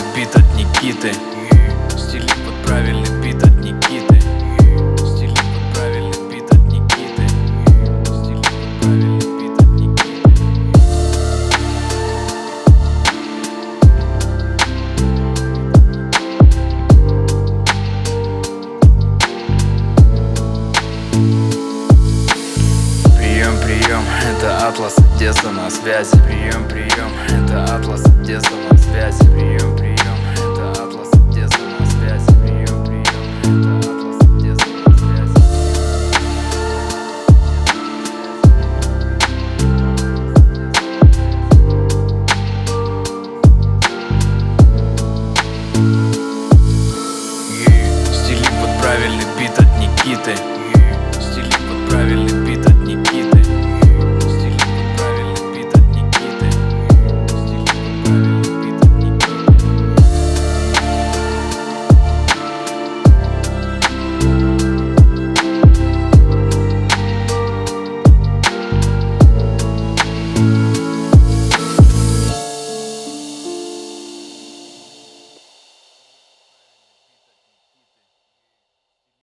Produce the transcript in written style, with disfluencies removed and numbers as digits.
бит от Никиты. Стилит под правильный бит от Никиты. Стилит под правильный бит от Никиты. Стилит под правильный бит от Никиты. Прием, прием, это Атлас, Одесса на связи. Прием, прием, это Атлас, Одесса на связи.